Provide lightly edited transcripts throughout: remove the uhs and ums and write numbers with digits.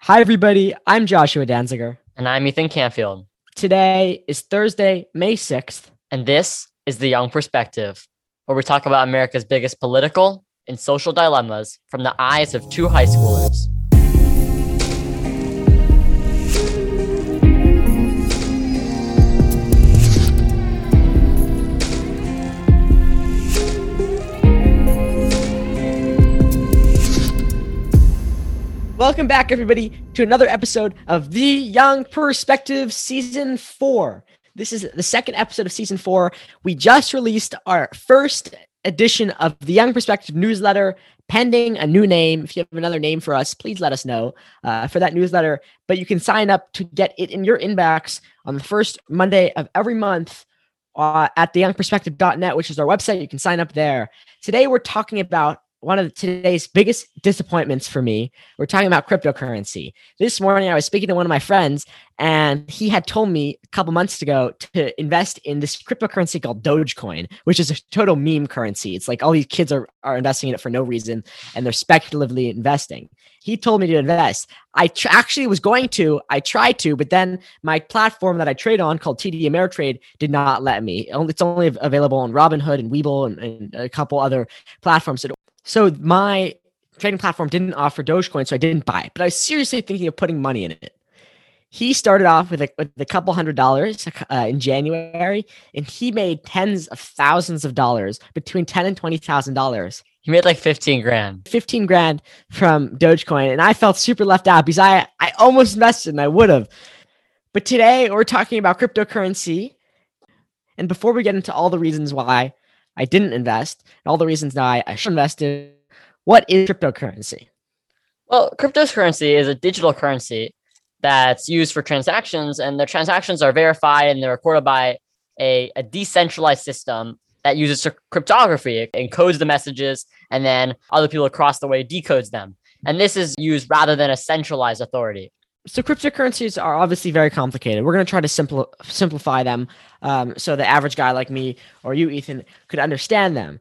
Hi, everybody. I'm Joshua Danziger. And I'm Ethan Canfield. Today is Thursday, May 6th. And this is The Young Perspective, where we talk about America's biggest political and social dilemmas from the eyes of two high schoolers. Welcome back, everybody, to another episode of The Young Perspective Season 4. This is the second episode of Season 4. We just released our first edition of The Young Perspective newsletter, pending a new name. If you have another name for us, please let us know for that newsletter. But you can sign up to get it in your inbox on the first Monday of every month at theyoungperspective.net, which is our website. You can sign up there. Today, we're talking about one of today's biggest disappointments for me. We're talking about cryptocurrency. This morning, I was speaking to one of my friends, and he had told me a couple months ago to invest in this cryptocurrency called Dogecoin, which is a total meme currency. It's like all these kids are investing in it for no reason, and they're speculatively investing. He told me to invest. I actually was going to. I tried to, but then my platform that I trade on called TD Ameritrade did not let me. It's only available on Robinhood and Webull and a couple other platforms. So my trading platform didn't offer Dogecoin, so I didn't buy it. But I was seriously thinking of putting money in it. He started off with a couple $100s in January, and he made tens of thousands of dollars, between $10,000 and $20,000. He made like 15 grand. 15 grand from Dogecoin, and I felt super left out because I almost invested and I would have. But today we're talking about cryptocurrency. And before we get into all the reasons why I didn't invest, and all the reasons why I should invest in, what is cryptocurrency? Well, cryptocurrency is a digital currency that's used for transactions, and the transactions are verified and they're recorded by a decentralized system that uses cryptography. It encodes the messages, and then other people across the way decodes them. And this is used rather than a centralized authority. So cryptocurrencies are obviously very complicated. We're going to try to simplify them so the average guy like me or you, Ethan, could understand them.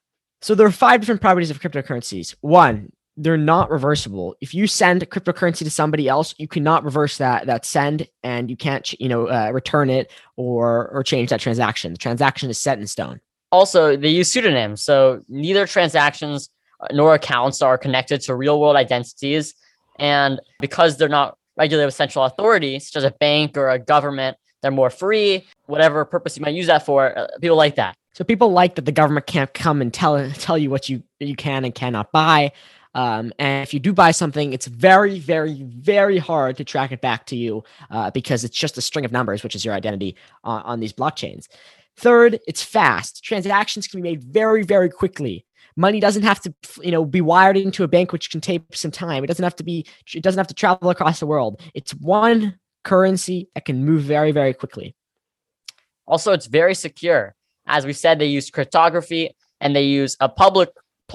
So there are 5 different properties of cryptocurrencies. 1, they're not reversible. If you send a cryptocurrency to somebody else, you cannot reverse that send, and you can't return it or change that transaction. The transaction is set in stone. Also, they use pseudonyms, so neither transactions nor accounts are connected to real-world identities, and because they're not regulated with central authority, such as a bank or a government, they're more free. Whatever purpose you might use that for, people like that. So people like that the government can't come and tell you what you can and cannot buy. And if you do buy something, it's very, very, very hard to track it back to you because it's just a string of numbers, which is your identity on these blockchains. Third, it's fast. Transactions can be made very, very quickly. Money doesn't have to, be wired into a bank, which can take some time. It doesn't have to travel across the world. It's one currency that can move very, very quickly. Also, it's very secure. As we said, they use cryptography, and they use a public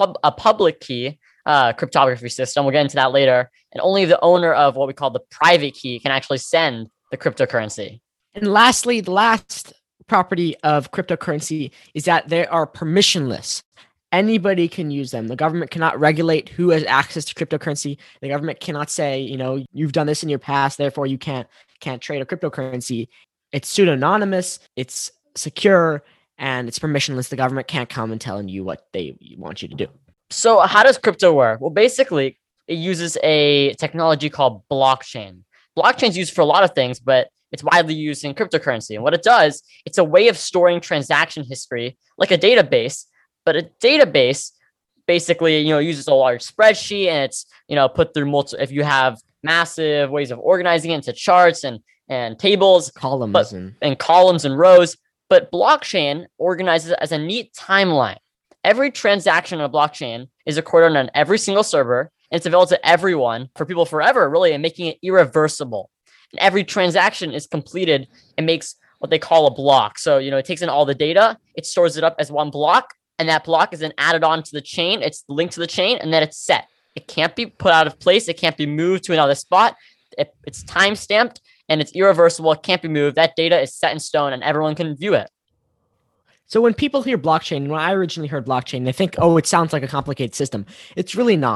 key cryptography system. We'll get into that later. And only the owner of what we call the private key can actually send the cryptocurrency. And lastly, the last property of cryptocurrency is that they are permissionless. Anybody can use them. The government cannot regulate who has access to cryptocurrency. The government cannot say, you've done this in your past, therefore you can't trade a cryptocurrency. It's pseudonymous, it's secure, and it's permissionless. The government can't come and tell you what they want you to do. So how does crypto work? Well, basically, it uses a technology called blockchain. Blockchain is used for a lot of things, but it's widely used in cryptocurrency. And what it does, it's a way of storing transaction history, like a database. But a database basically, uses a large spreadsheet, and it's, put through multiple, if you have massive ways of organizing it into charts and tables, columns and rows. But blockchain organizes it as a neat timeline. Every transaction on a blockchain is recorded on every single server, and it's available to everyone for people forever, really, and making it irreversible. And every transaction is completed and makes what they call a block. So, it takes in all the data, it stores it up as one block, and that block is then added on to the chain. It's linked to the chain, and then it's set. It can't be put out of place. It can't be moved to another spot. It's time stamped, and it's irreversible. It can't be moved. That data is set in stone, and everyone can view it. So when people hear blockchain, when I originally heard blockchain, they think, oh, it sounds like a complicated system. It's really not.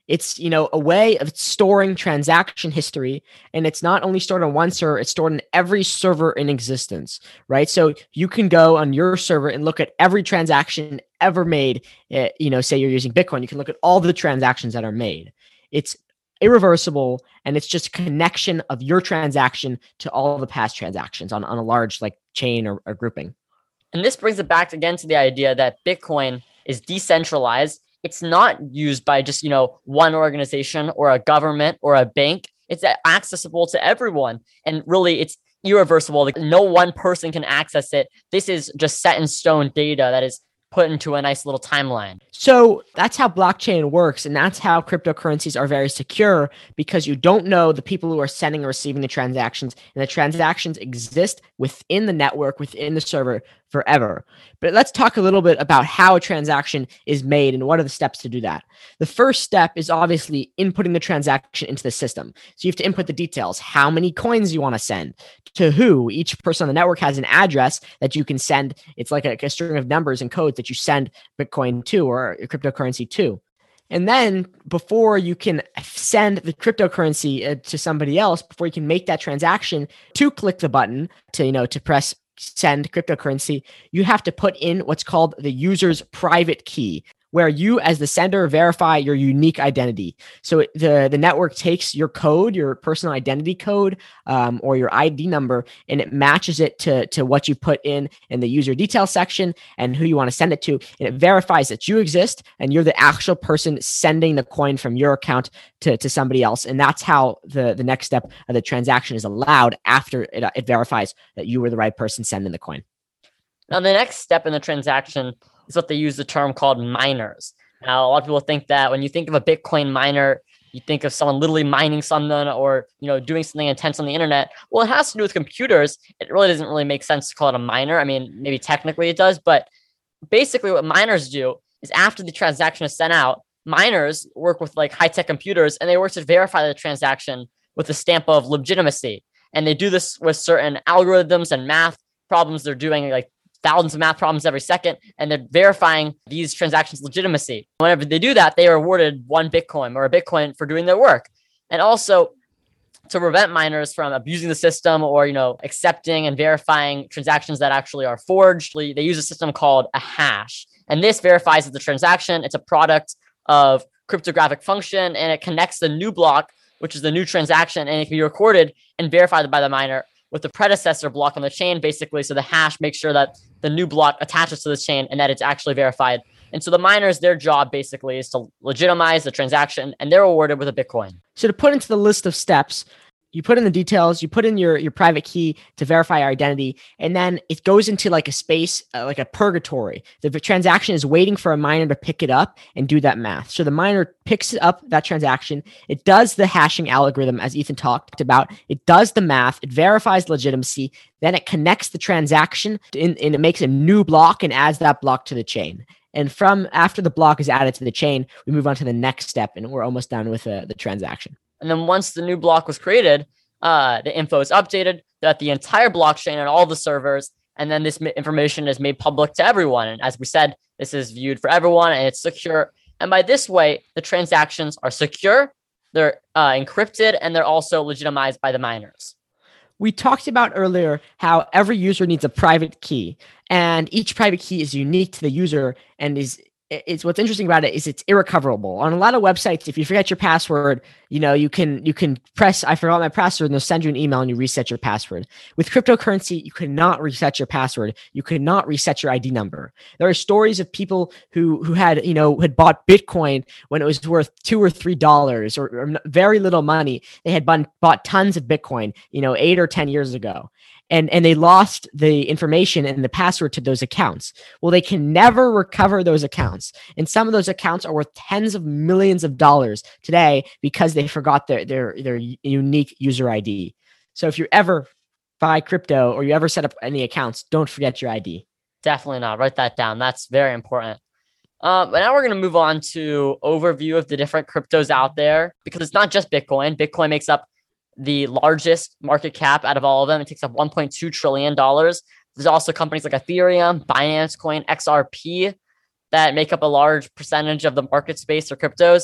It's, a way of storing transaction history. And it's not only stored on one server, it's stored in every server in existence, right? So you can go on your server and look at every transaction ever made. Say you're using Bitcoin, you can look at all the transactions that are made. It's irreversible, and it's just a connection of your transaction to all the past transactions on a large chain or grouping. And this brings it back again to the idea that Bitcoin is decentralized. It's not used by just, one organization or a government or a bank. It's accessible to everyone. And really, it's irreversible. Like, no one person can access it. This is just set in stone data that is put into a nice little timeline. So that's how blockchain works. And that's how cryptocurrencies are very secure, because you don't know the people who are sending or receiving the transactions, and the transactions exist within the network, within the server forever. But let's talk a little bit about how a transaction is made and what are the steps to do that. The first step is obviously inputting the transaction into the system. So you have to input the details, how many coins you want to send, to who. Each person on the network has an address that you can send. It's like a string of numbers and codes that you send Bitcoin to, or cryptocurrency to. And then before you can send the cryptocurrency to somebody else, before you can make that transaction, to click the button to press send cryptocurrency, you have to put in what's called the user's private key, where you as the sender verify your unique identity. So the network takes your code, your personal identity code, or your ID number, and it matches it to what you put in the user details section and who you want to send it to. And it verifies that you exist and you're the actual person sending the coin from your account to somebody else. And that's how the next step of the transaction is allowed, after it verifies that you were the right person sending the coin. Now, the next step in the transaction is what they use the term called miners. Now, a lot of people think that when you think of a Bitcoin miner, you think of someone literally mining something, or, doing something intense on the internet. Well, it has to do with computers. It really doesn't really make sense to call it a miner. I mean, maybe technically it does, but basically what miners do is, after the transaction is sent out, miners work with high-tech computers, and they work to verify the transaction with a stamp of legitimacy. And they do this with certain algorithms and math problems. They're doing thousands of math problems every second, and they're verifying these transactions' legitimacy. Whenever they do that, they are awarded 1 Bitcoin or a Bitcoin for doing their work. And also, to prevent miners from abusing the system or, accepting and verifying transactions that actually are forged, they use a system called a hash. And this verifies that the transaction, it's a product of cryptographic function, and it connects the new block, which is the new transaction, and it can be recorded and verified by the miner with the predecessor block on the chain, basically. So the hash makes sure that the new block attaches to this chain and that it's actually verified. And so the miners, their job basically is to legitimize the transaction, and they're awarded with a Bitcoin. So to put into the list of steps, you put in the details, you put in your private key to verify your identity, and then it goes into a space, like a purgatory. The transaction is waiting for a miner to pick it up and do that math. So the miner picks up that transaction. It does the hashing algorithm, as Ethan talked about. It does the math. It verifies legitimacy. Then it connects the transaction and it makes a new block and adds that block to the chain. And from after the block is added to the chain, we move on to the next step, and we're almost done with the transaction. And then once the new block was created, the info is updated throughout the entire blockchain and all the servers. And then this information is made public to everyone. And as we said, this is viewed for everyone, and it's secure. And by this way, the transactions are secure, they're encrypted, and they're also legitimized by the miners. We talked about earlier how every user needs a private key, and each private key is unique to the user, and it's what's interesting about it is it's irrecoverable. On a lot of websites, if you forget your password, you can press I forgot my password, and they'll send you an email and you reset your password. With cryptocurrency, you cannot reset your password. You cannot reset your ID number. There are stories of people who had bought Bitcoin when it was worth $2 or $3 or very little money. They had bought tons of Bitcoin, 8 or 10 years ago. And they lost the information and the password to those accounts. Well, they can never recover those accounts. And some of those accounts are worth tens of millions of dollars today because they forgot their unique user ID. So if you ever buy crypto or you ever set up any accounts, don't forget your ID. Definitely not. Write that down. That's very important. But now we're going to move on to overview of the different cryptos out there, because it's not just Bitcoin. Bitcoin makes up the largest market cap out of all of them. It takes up $1.2 trillion. There's also companies like Ethereum, Binance Coin, XRP that make up a large percentage of the market space for cryptos.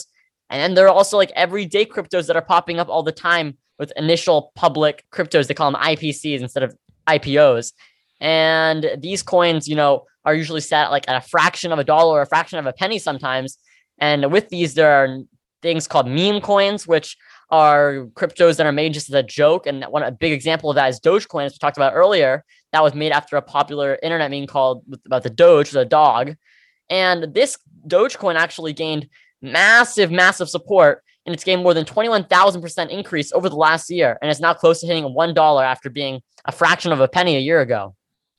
And then there are also like everyday cryptos that are popping up all the time with initial public cryptos. They call them IPCs instead of IPOs. And these coins, are usually set like at a fraction of a dollar or a fraction of a penny sometimes. And with these, there are things called meme coins, which are cryptos that are made just as a joke. And a big example of that is Dogecoin, as we talked about earlier. That was made after a popular internet meme called about the Doge, the dog. And this Dogecoin actually gained massive support, and it's gained more than 21,000% increase over the last year, and it's now close to hitting $1 after being a fraction of a penny a year ago.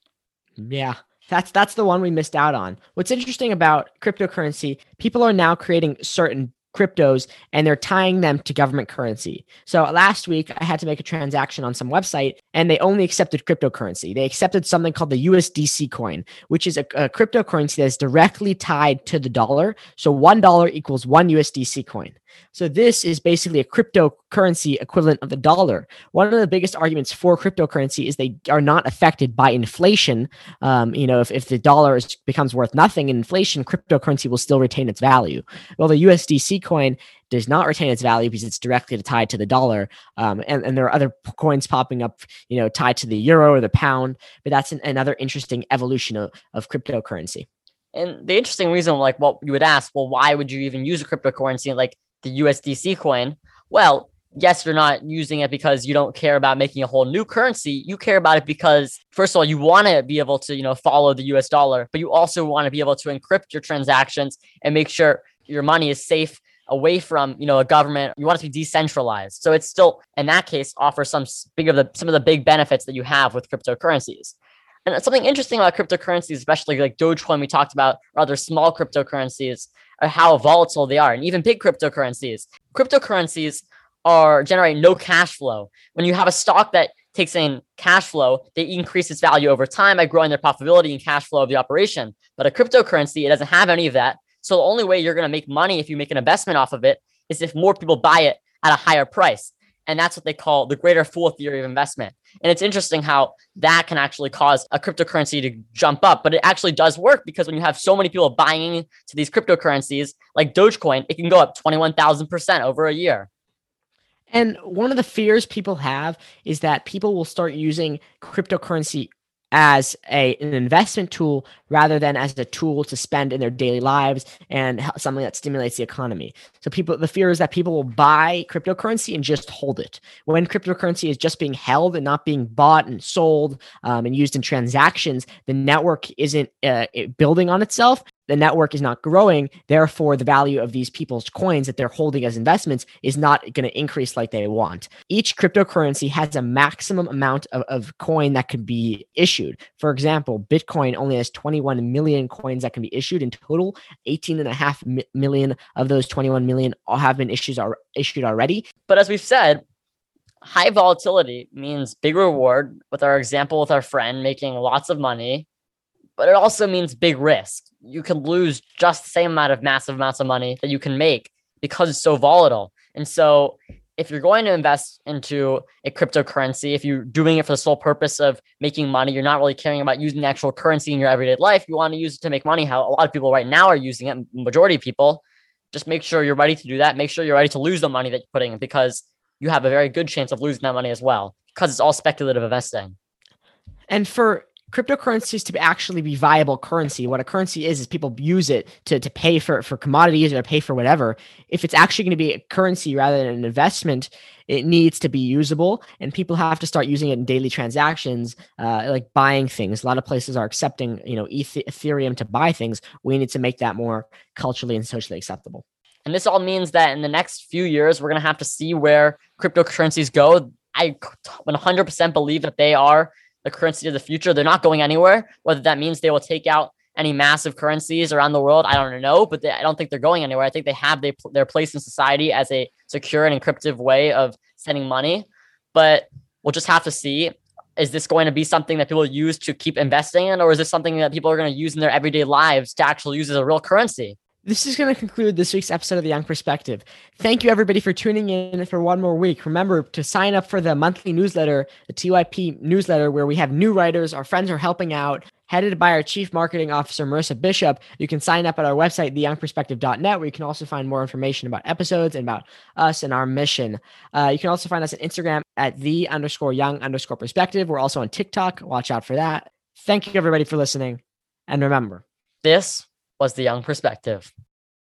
Yeah, that's the one we missed out on. What's interesting about cryptocurrency, people are now creating certain cryptos and they're tying them to government currency. So last week I had to make a transaction on some website and they only accepted cryptocurrency. They accepted something called the USDC coin, which is a cryptocurrency that is directly tied to the dollar. So $1 equals one USDC coin. So this is basically a cryptocurrency equivalent of the dollar. One of the biggest arguments for cryptocurrency is they are not affected by inflation. If the dollar becomes worth nothing in inflation, cryptocurrency will still retain its value. Well, the USDC coin does not retain its value because it's directly tied to the dollar. And there are other coins popping up, tied to the euro or the pound. But that's another interesting evolution of cryptocurrency. And the interesting reason, like what you would ask, well, why would you even use a cryptocurrency like the USDC coin? Well, yes, you're not using it because you don't care about making a whole new currency. You care about it because, first of all, you want to be able to, follow the US dollar, but you also want to be able to encrypt your transactions and make sure your money is safe away from, a government. You want it to be decentralized. So it's still, in that case, offers some of the big benefits that you have with cryptocurrencies. And something interesting about cryptocurrencies, especially like Dogecoin we talked about, or other small cryptocurrencies, are how volatile they are, and even big cryptocurrencies. Cryptocurrencies generate no cash flow. When you have a stock that takes in cash flow, they increase its value over time by growing their profitability and cash flow of the operation. But a cryptocurrency, it doesn't have any of that. So the only way you're going to make money if you make an investment off of it is if more people buy it at a higher price. And that's what they call the greater fool theory of investment. And it's interesting how that can actually cause a cryptocurrency to jump up, but it actually does work because when you have so many people buying into these cryptocurrencies like Dogecoin, it can go up 21,000% over a year. And one of the fears people have is that people will start using cryptocurrency as an investment tool rather than as a tool to spend in their daily lives and something that stimulates the economy. So the fear is that people will buy cryptocurrency and just hold it. When cryptocurrency is just being held and not being bought and sold and used in transactions, the network isn't building on itself. The network is not growing. Therefore, the value of these people's coins that they're holding as investments is not going to increase like they want. Each cryptocurrency has a maximum amount of coin that could be issued. For example, Bitcoin only has 21 million coins that can be issued in total. 18.5 million of those 21 million have been issued already. But as we've said, high volatility means big reward. With our example with our friend making lots of money, but it also means big risk. You can lose just the same amount of massive amounts of money that you can make because it's so volatile. And so if you're going to invest into a cryptocurrency, if you're doing it for the sole purpose of making money, you're not really caring about using the actual currency in your everyday life. You want to use it to make money, how a lot of people right now are using it, majority of people. Just make sure you're ready to do that. Make sure you're ready to lose the money that you're putting in because you have a very good chance of losing that money as well because it's all speculative investing. And for cryptocurrencies to actually be viable currency, what a currency is people use it to pay for commodities or pay for whatever. If it's actually going to be a currency rather than an investment, it needs to be usable, and people have to start using it in daily transactions, like buying things. A lot of places are accepting, Ethereum to buy things. We need to make that more culturally and socially acceptable. And this all means that in the next few years, we're going to have to see where cryptocurrencies go. I 100% believe that they are the currency of the future. They're not going anywhere. Whether that means they will take out any massive currencies around the world, I don't know, but I don't think they're going anywhere. I think they have their place in society as a secure and encryptive way of sending money. But we'll just have to see, is this going to be something that people use to keep investing in, or is this something that people are going to use in their everyday lives to actually use as a real currency? This is going to conclude this week's episode of The Young Perspective. Thank you, everybody, for tuning in for one more week. Remember to sign up for the monthly newsletter, the TYP newsletter, where we have new writers. Our friends are helping out. headed by our Chief Marketing Officer, Marissa Bishop. You can sign up at our website, theyoungperspective.net, where you can also find more information about episodes and about us and our mission. You can also find us on Instagram at _young_perspective. We're also on TikTok. Watch out for that. Thank you, everybody, for listening. And remember, this was The Young Perspective.